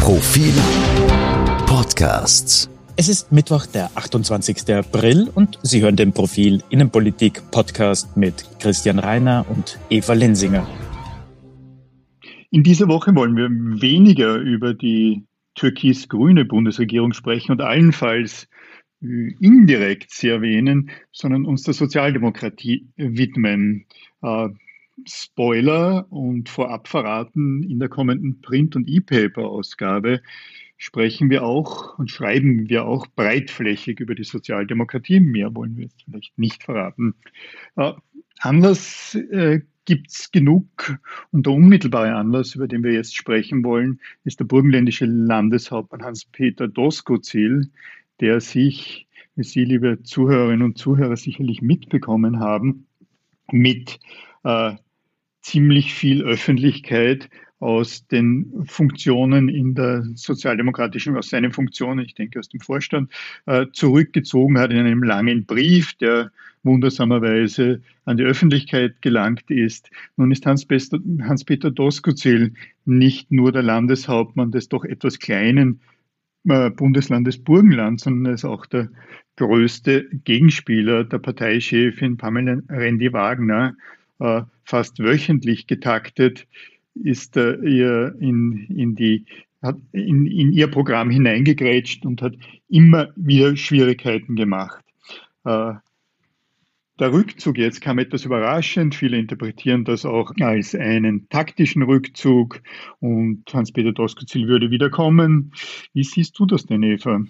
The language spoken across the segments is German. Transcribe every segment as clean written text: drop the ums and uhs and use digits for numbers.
Profil Podcasts. Es ist Mittwoch, der 28. April und Sie hören den Profil Innenpolitik Podcast mit Christian Reiner und Eva Lensinger. In dieser Woche wollen wir weniger über die türkis-grüne Bundesregierung sprechen und allenfalls indirekt sie erwähnen, sondern uns der Sozialdemokratie widmen. Spoiler und vorab verraten, in der kommenden Print- und E-Paper-Ausgabe sprechen wir auch und schreiben wir auch breitflächig über die Sozialdemokratie. Mehr wollen wir jetzt vielleicht nicht verraten. Anlass gibt es genug und der unmittelbare Anlass, über den wir jetzt sprechen wollen, ist der burgenländische Landeshauptmann Hans-Peter Doskozil, der sich, wie Sie, liebe Zuhörerinnen und Zuhörer, sicherlich mitbekommen haben, mit ziemlich viel Öffentlichkeit aus den Funktionen in der sozialdemokratischen, aus seinen Funktionen, ich denke aus dem Vorstand, zurückgezogen hat in einem langen Brief, der wundersamerweise an die Öffentlichkeit gelangt ist. Nun ist Hans-Peter Doskozil nicht nur der Landeshauptmann des doch etwas kleinen Bundeslandes Burgenland, sondern er ist auch der größte Gegenspieler der Parteichefin Pamela Rendi-Wagner. Fast wöchentlich getaktet ist ihr in ihr Programm hineingegrätscht und hat immer wieder Schwierigkeiten gemacht. Der Rückzug jetzt kam etwas überraschend. Viele interpretieren das auch als einen taktischen Rückzug und Hans-Peter Doskozil würde wiederkommen. Wie siehst du das denn, Eva?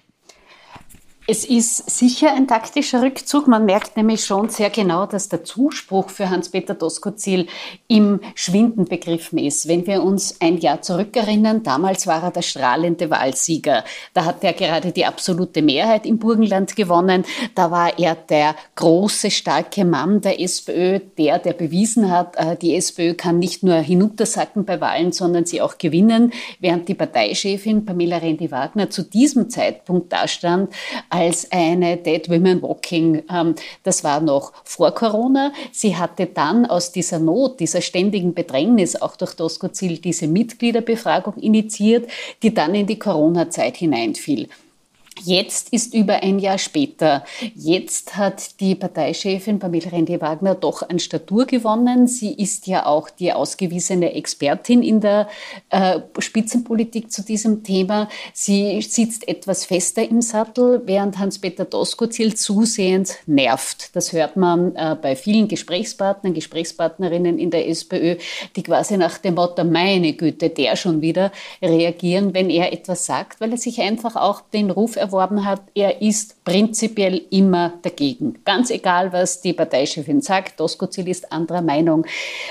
Es ist sicher ein taktischer Rückzug. Man merkt nämlich schon sehr genau, dass der Zuspruch für Hans-Peter Doskozil im Schwinden begriffen ist. Wenn wir uns ein Jahr zurückerinnern, damals war er der strahlende Wahlsieger. Da hat er gerade die absolute Mehrheit im Burgenland gewonnen. Da war er der große, starke Mann der SPÖ, der bewiesen hat, die SPÖ kann nicht nur hinuntersacken bei Wahlen, sondern sie auch gewinnen, während die Parteichefin Pamela Rendi-Wagner zu diesem Zeitpunkt dastand als eine Dead Women Walking. Das war noch vor Corona. Sie hatte dann aus dieser Not, dieser ständigen Bedrängnis, auch durch Doskozil, diese Mitgliederbefragung initiiert, die dann in die Corona-Zeit hineinfiel. Jetzt ist über ein Jahr später. Jetzt hat die Parteichefin Pamela Rendi-Wagner doch an Statur gewonnen. Sie ist ja auch die ausgewiesene Expertin in der Spitzenpolitik zu diesem Thema. Sie sitzt etwas fester im Sattel, während Hans-Peter Doskozil zusehends nervt. Das hört man bei vielen Gesprächspartnerinnen in der SPÖ, die quasi nach dem Motto, meine Güte, der schon wieder, reagieren, wenn er etwas sagt, weil er sich einfach auch den Ruf erworben hat, er ist prinzipiell immer dagegen. Ganz egal, was die Parteichefin sagt, Doskozil ist anderer Meinung.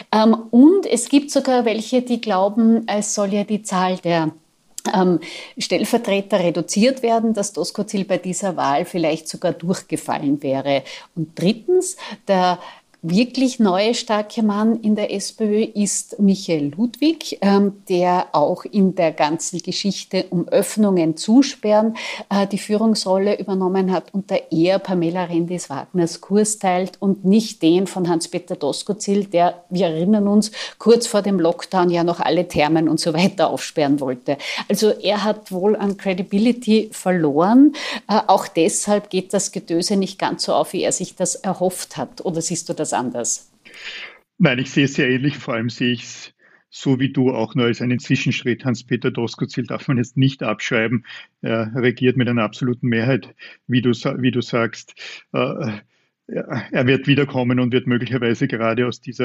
Und es gibt sogar welche, die glauben, es soll ja die Zahl der Stellvertreter reduziert werden, dass Doskozil bei dieser Wahl vielleicht sogar durchgefallen wäre. Und drittens, der wirklich neue starke Mann in der SPÖ ist Michael Ludwig, der auch in der ganzen Geschichte um Öffnungen zusperren die Führungsrolle übernommen hat und der eher Pamela Rendi-Wagners Kurs teilt und nicht den von Hans-Peter Doskozil, der, wir erinnern uns, kurz vor dem Lockdown ja noch alle Thermen und so weiter aufsperren wollte. Also er hat wohl an Credibility verloren. Auch deshalb geht das Getöse nicht ganz so auf, wie er sich das erhofft hat. Oder siehst du das anders? Nein, ich sehe es sehr ähnlich. Vor allem sehe ich es so wie du auch nur als einen Zwischenschritt. Hans-Peter Doskozil darf man jetzt nicht abschreiben. Er regiert mit einer absoluten Mehrheit, wie du sagst. Er wird wiederkommen und wird möglicherweise gerade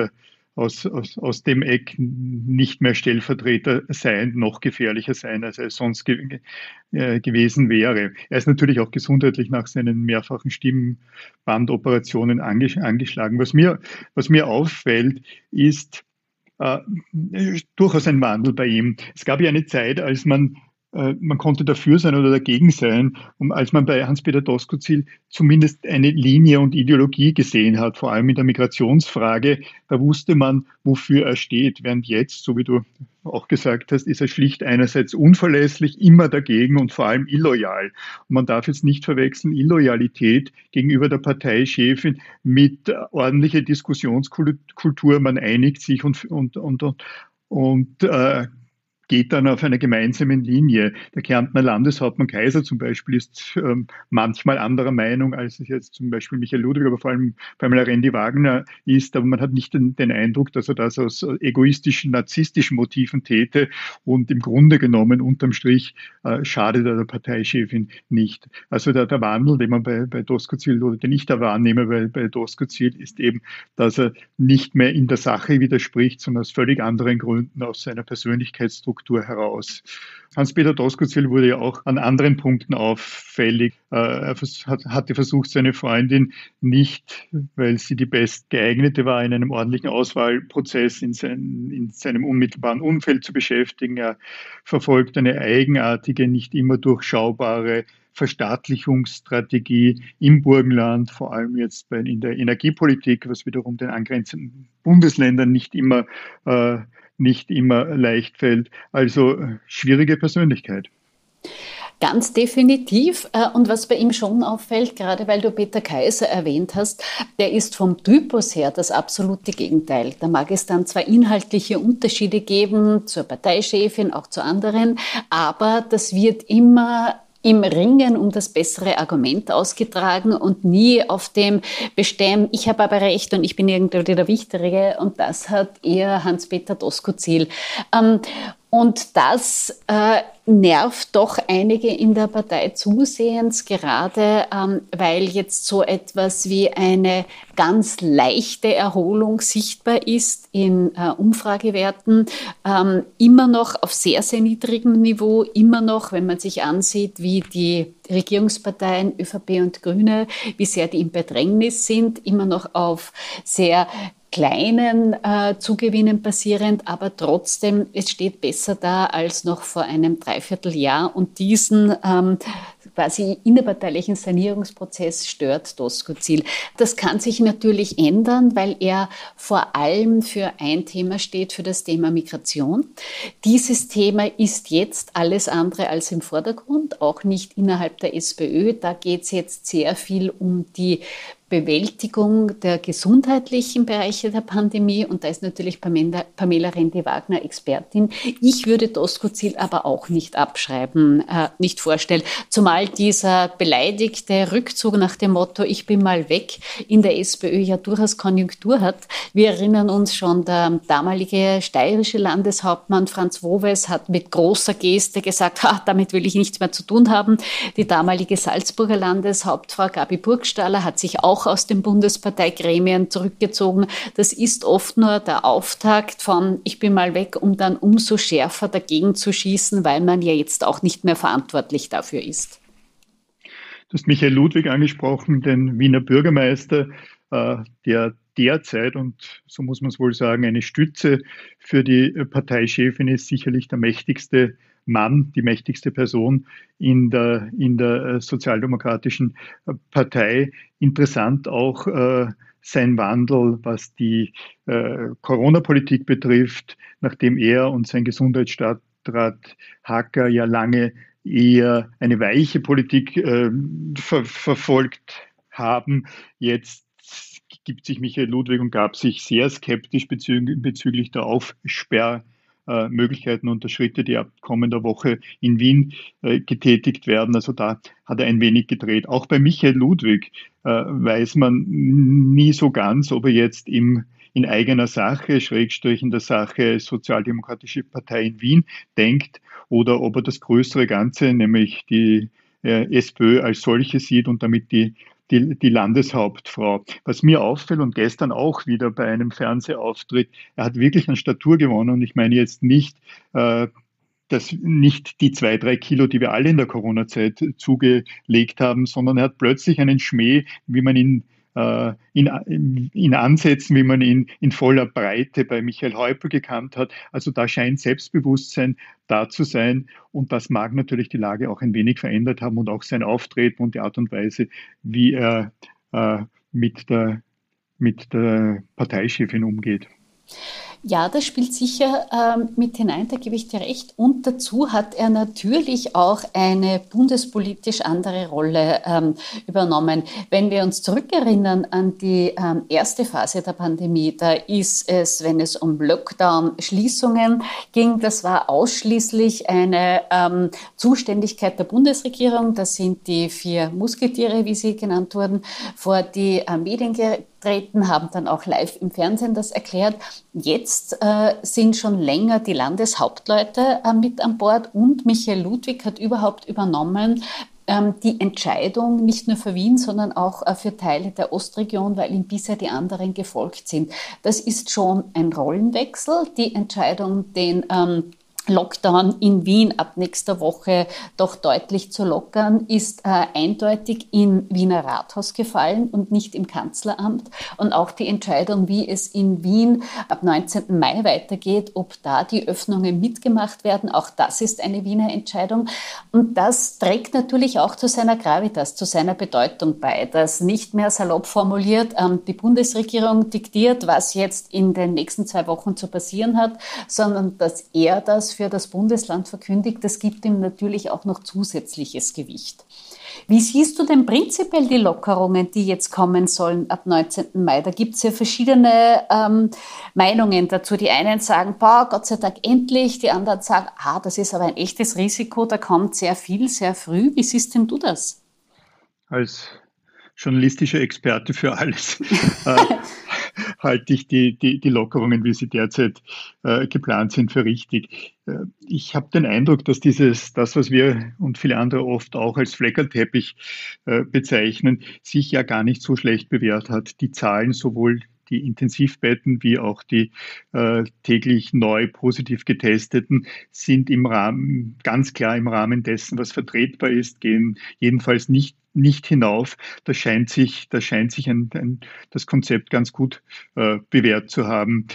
aus dem Eck nicht mehr Stellvertreter sein, noch gefährlicher sein, als er sonst gewesen wäre. Er ist natürlich auch gesundheitlich nach seinen mehrfachen Stimmbandoperationen angeschlagen. Was mir auffällt, ist durchaus ein Wandel bei ihm. Es gab ja eine Zeit, als man konnte dafür sein oder dagegen sein, als man bei Hans-Peter Doskozil zumindest eine Linie und Ideologie gesehen hat, vor allem in der Migrationsfrage. Da wusste man, wofür er steht. Während jetzt, so wie du auch gesagt hast, ist er schlicht einerseits unverlässlich, immer dagegen und vor allem illoyal. Und man darf jetzt nicht verwechseln, Illoyalität gegenüber der Parteichefin mit ordentlicher Diskussionskultur. Man einigt sich und geht dann auf einer gemeinsamen Linie. Der Kärntner Landeshauptmann Kaiser zum Beispiel ist manchmal anderer Meinung, als es jetzt zum Beispiel Michael Ludwig, aber vor allem Pamela Rendi-Wagner ist. Aber man hat nicht den Eindruck, dass er das aus egoistischen, narzisstischen Motiven täte. Und im Grunde genommen, unterm Strich, schadet er der Parteichefin nicht. Also der Wandel, den man bei Doskozil oder den ich da wahrnehme bei Doskozil, ist eben, dass er nicht mehr in der Sache widerspricht, sondern aus völlig anderen Gründen, aus seiner Persönlichkeitsstruktur heraus. Hans-Peter Doskozil wurde ja auch an anderen Punkten auffällig. Er hatte versucht, seine Freundin nicht, weil sie die bestgeeignete war, in einem ordentlichen Auswahlprozess in seinem unmittelbaren Umfeld zu beschäftigen. Er verfolgt eine eigenartige, nicht immer durchschaubare Verstaatlichungsstrategie im Burgenland, vor allem jetzt in der Energiepolitik, was wiederum den angrenzenden Bundesländern nicht immer leicht fällt. Also schwierige Persönlichkeit. Ganz definitiv. Und was bei ihm schon auffällt, gerade weil du Peter Kaiser erwähnt hast, der ist vom Typus her das absolute Gegenteil. Da mag es dann zwar inhaltliche Unterschiede geben zur Parteichefin, auch zu anderen, aber das wird immer im Ringen um das bessere Argument ausgetragen und nie auf dem Bestehen, ich habe aber recht und ich bin irgendwie der Wichtige, und das hat eher Hans-Peter Doskozil. Und das nervt doch einige in der Partei zusehends, gerade weil jetzt so etwas wie eine ganz leichte Erholung sichtbar ist in Umfragewerten, immer noch auf sehr, sehr niedrigem Niveau, immer noch, wenn man sich ansieht, wie die Regierungsparteien ÖVP und Grüne, wie sehr die im Bedrängnis sind, immer noch auf sehr kleinen Zugewinnen basierend, aber trotzdem, es steht besser da als noch vor einem Dreivierteljahr, und diesen quasi innerparteilichen Sanierungsprozess stört Doskozil. Das kann sich natürlich ändern, weil er vor allem für ein Thema steht, für das Thema Migration. Dieses Thema ist jetzt alles andere als im Vordergrund, auch nicht innerhalb der SPÖ. Da geht es jetzt sehr viel um die Bewältigung der gesundheitlichen Bereiche der Pandemie, und da ist natürlich Pamela Rendi-Wagner Expertin. Ich würde Doskozil aber auch nicht abschreiben, nicht vorstellen, zumal dieser beleidigte Rückzug nach dem Motto, ich bin mal weg, in der SPÖ ja durchaus Konjunktur hat. Wir erinnern uns schon, der damalige steirische Landeshauptmann Franz Wowes hat mit großer Geste gesagt, damit will ich nichts mehr zu tun haben. Die damalige Salzburger Landeshauptfrau Gabi Burgstaller hat sich auch aus den Bundesparteigremien zurückgezogen. Das ist oft nur der Auftakt von ich bin mal weg, um dann umso schärfer dagegen zu schießen, weil man ja jetzt auch nicht mehr verantwortlich dafür ist. Du hast Michael Ludwig angesprochen, den Wiener Bürgermeister, der derzeit, und so muss man es wohl sagen, eine Stütze für die Parteichefin ist, sicherlich der mächtigste Mann, die mächtigste Person in der sozialdemokratischen Partei. Interessant auch sein Wandel, was die Corona-Politik betrifft, nachdem er und sein Gesundheitsstadtrat Hacker ja lange eher eine weiche Politik verfolgt haben. Jetzt gibt sich Michael Ludwig und gab sich sehr skeptisch bezüglich der Aufsperrmöglichkeiten und der Schritte, die ab kommender Woche in Wien getätigt werden. Also da hat er ein wenig gedreht. Auch bei Michael Ludwig weiß man nie so ganz, ob er jetzt in eigener Sache, Schrägstrich in der Sache Sozialdemokratische Partei in Wien denkt, oder ob er das größere Ganze, nämlich die SPÖ als solche sieht und damit die Landeshauptfrau. Was mir auffällt und gestern auch wieder bei einem Fernsehauftritt, er hat wirklich an Statur gewonnen, und ich meine jetzt nicht nicht die 2-3 Kilo, die wir alle in der Corona-Zeit zugelegt haben, sondern er hat plötzlich einen Schmäh, wie man ihn in Ansätzen, wie man ihn in voller Breite bei Michael Häupl gekannt hat. Also da scheint Selbstbewusstsein da zu sein, und das mag natürlich die Lage auch ein wenig verändert haben und auch sein Auftreten und die Art und Weise, wie er mit der Parteichefin umgeht. Ja, das spielt sicher mit hinein, da gebe ich dir recht. Und dazu hat er natürlich auch eine bundespolitisch andere Rolle übernommen. Wenn wir uns zurückerinnern an die erste Phase der Pandemie, da ist es, wenn es um Lockdown-Schließungen ging, das war ausschließlich eine Zuständigkeit der Bundesregierung. Das sind die 4 Musketiere, wie sie genannt wurden, vor die Medien getreten, haben dann auch live im Fernsehen das erklärt. Jetzt sind schon länger die Landeshauptleute mit an Bord und Michael Ludwig hat überhaupt übernommen, die Entscheidung nicht nur für Wien, sondern auch für Teile der Ostregion, weil ihm bisher die anderen gefolgt sind. Das ist schon ein Rollenwechsel. Die Entscheidung, den Lockdown in Wien ab nächster Woche doch deutlich zu lockern, ist eindeutig im Wiener Rathaus gefallen und nicht im Kanzleramt. Und auch die Entscheidung, wie es in Wien ab 19. Mai weitergeht, ob da die Öffnungen mitgemacht werden, auch das ist eine Wiener Entscheidung. Und das trägt natürlich auch zu seiner Gravitas, zu seiner Bedeutung bei, dass nicht mehr salopp formuliert die Bundesregierung diktiert, was jetzt in den nächsten 2 Wochen zu passieren hat, sondern dass er das für das Bundesland verkündigt, das gibt ihm natürlich auch noch zusätzliches Gewicht. Wie siehst du denn prinzipiell die Lockerungen, die jetzt kommen sollen ab 19. Mai? Da gibt es ja verschiedene Meinungen dazu. Die einen sagen, boah, Gott sei Dank endlich. Die anderen sagen, das ist aber ein echtes Risiko, da kommt sehr viel, sehr früh. Wie siehst denn du das? Als journalistischer Experte für alles halte ich die Lockerungen, wie sie derzeit geplant sind, für richtig. Ich habe den Eindruck, dass das, was wir und viele andere oft auch als Fleckerlteppich bezeichnen, sich ja gar nicht so schlecht bewährt hat. Die Zahlen, sowohl die Intensivbetten wie auch die täglich neu positiv Getesteten sind ganz klar im Rahmen dessen, was vertretbar ist, gehen jedenfalls nicht hinauf. Das scheint sich das Konzept ganz gut bewährt zu haben.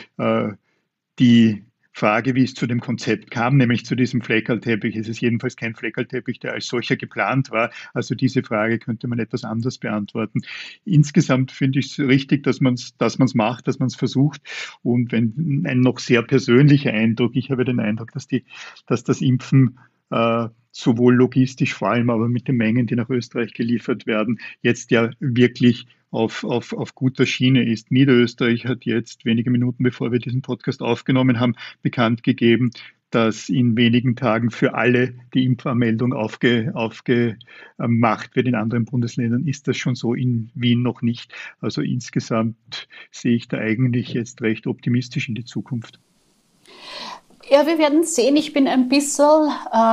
Die Frage, wie es zu dem Konzept kam, nämlich zu diesem Fleckerlteppich, ist es jedenfalls kein Fleckerlteppich, der als solcher geplant war. Also diese Frage könnte man etwas anders beantworten. Insgesamt finde ich es richtig, dass man es macht, dass man es versucht. Und wenn ein noch sehr persönlicher Eindruck, ich habe den Eindruck, dass das Impfen sowohl logistisch, vor allem aber mit den Mengen, die nach Österreich geliefert werden, jetzt ja wirklich auf guter Schiene ist. Niederösterreich hat jetzt, wenige Minuten bevor wir diesen Podcast aufgenommen haben, bekannt gegeben, dass in wenigen Tagen für alle die Impfanmeldung aufgemacht wird. In anderen Bundesländern ist das schon so, in Wien noch nicht. Also insgesamt sehe ich da eigentlich jetzt recht optimistisch in die Zukunft. Ja, wir werden sehen. Ich bin ein bisschen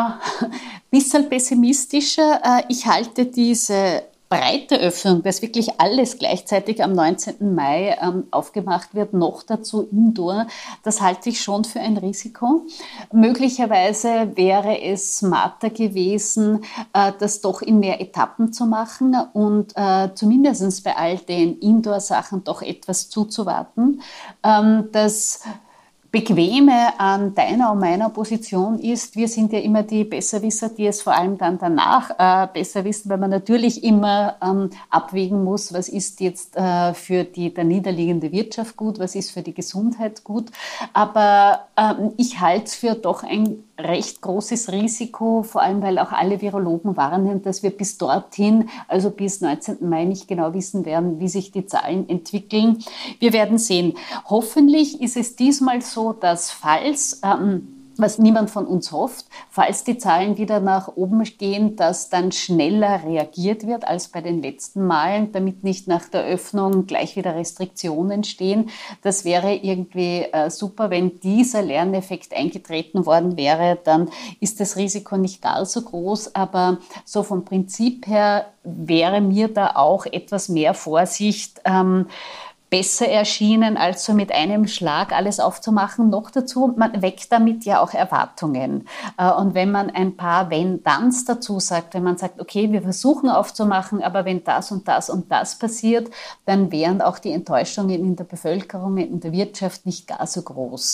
pessimistischer. Ich halte diese breite Öffnung, dass wirklich alles gleichzeitig am 19. Mai aufgemacht wird, noch dazu indoor, das halte ich schon für ein Risiko. Möglicherweise wäre es smarter gewesen, das doch in mehr Etappen zu machen und zumindest bei all den Indoor-Sachen doch etwas zuzuwarten. Das Bequeme an deiner und meiner Position ist, wir sind ja immer die Besserwisser, die es vor allem dann danach besser wissen, weil man natürlich immer abwägen muss, was ist jetzt für die niederliegende Wirtschaft gut, was ist für die Gesundheit gut. Aber ich halte es für doch ein recht großes Risiko, vor allem weil auch alle Virologen warnen, dass wir bis dorthin, also bis 19. Mai, nicht genau wissen werden, wie sich die Zahlen entwickeln. Wir werden sehen. Hoffentlich ist es diesmal so, dass falls was niemand von uns hofft, falls die Zahlen wieder nach oben gehen, dass dann schneller reagiert wird als bei den letzten Malen, damit nicht nach der Öffnung gleich wieder Restriktionen stehen. Das wäre irgendwie super. Wenn dieser Lerneffekt eingetreten worden wäre, dann ist das Risiko nicht gar so groß. Aber so vom Prinzip her wäre mir da auch etwas mehr Vorsicht besser erschienen, als so mit einem Schlag alles aufzumachen. Noch dazu, man weckt damit ja auch Erwartungen. Und wenn man ein paar Wenn-Danns dazu sagt, wenn man sagt, okay, wir versuchen aufzumachen, aber wenn das und das und das passiert, dann wären auch die Enttäuschungen in der Bevölkerung, in der Wirtschaft nicht gar so groß.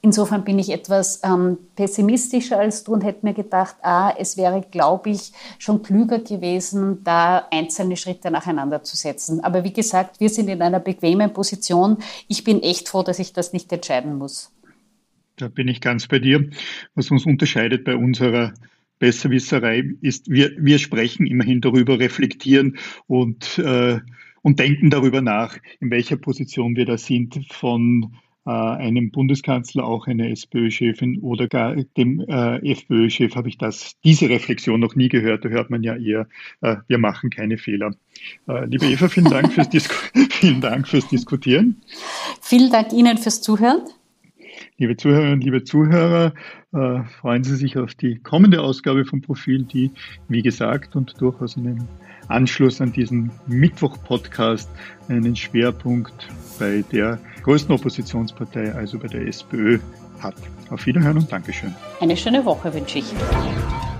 Insofern bin ich etwas pessimistischer als du und hätte mir gedacht, es wäre, glaube ich, schon klüger gewesen, da einzelne Schritte nacheinander zu setzen. Aber wie gesagt, wir sind in einer bequemen Position. Ich bin echt froh, dass ich das nicht entscheiden muss. Da bin ich ganz bei dir. Was uns unterscheidet bei unserer Besserwisserei ist, wir sprechen immerhin darüber, reflektieren und denken darüber nach, in welcher Position wir da sind, von einem Bundeskanzler, auch eine SPÖ-Chefin oder gar dem FPÖ-Chef habe ich diese Reflexion noch nie gehört. Da hört man ja eher, wir machen keine Fehler. Liebe Eva, vielen Dank fürs Diskutieren. Vielen Dank Ihnen fürs Zuhören. Liebe Zuhörerinnen, liebe Zuhörer, freuen Sie sich auf die kommende Ausgabe vom Profil, die, wie gesagt, und durchaus in einem Anschluss an diesen Mittwoch-Podcast einen Schwerpunkt bei der größten Oppositionspartei, also bei der SPÖ, hat. Auf Wiederhören und Dankeschön. Eine schöne Woche wünsche ich.